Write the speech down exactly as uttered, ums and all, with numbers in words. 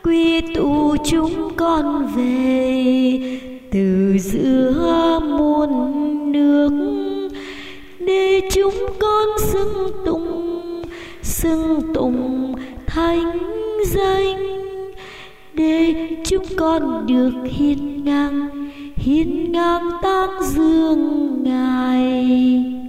quy tụ chúng con về từ giữa muôn nước, để chúng con xưng tụng xưng tụng thánh danh, để chúng con được hiên ngang hiên ngang tán dương Ngài.